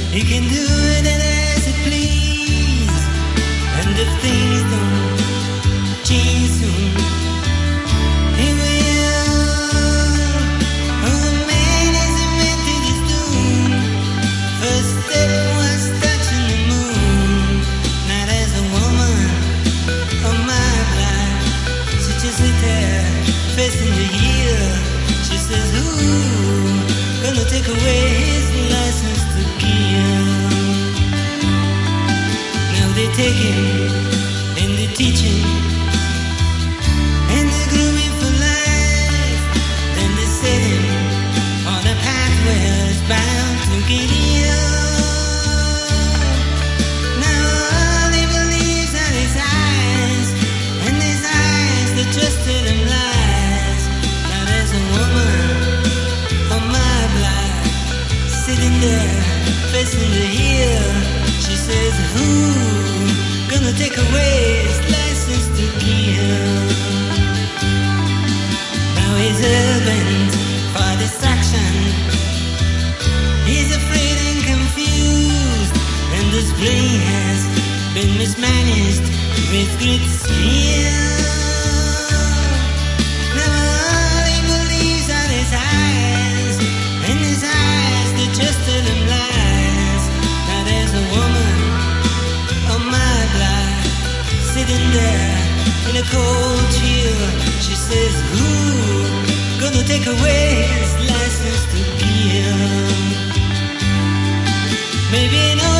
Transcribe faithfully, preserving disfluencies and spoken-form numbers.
He can do it as he please, and if things don't change soon, he will. Oh, the man is invented his doom. First step was touching the moon. Not as a woman of my life. She just sit there, facing the hill. She says, "Who gonna take away his license to kill?" Now they take him and they teach him and they groom him for life. Then they set him on a path where he's bound to get ill. Now all he believes are his eyes, and his eyes that just tell him lies. Now there's a woman on my block sitting there facing the hill. She says, "Who gonna take away his license to kill?" Now he's urbaned for distraction. He's afraid and confused, and his brain has been mismanaged with great skill. Now all he believes are his eyes, and his eyes that just tell him lies. Now there's a woman on my block sitting there in a cold chill. She says, "Who gonna take away his license to kill?" Maybe no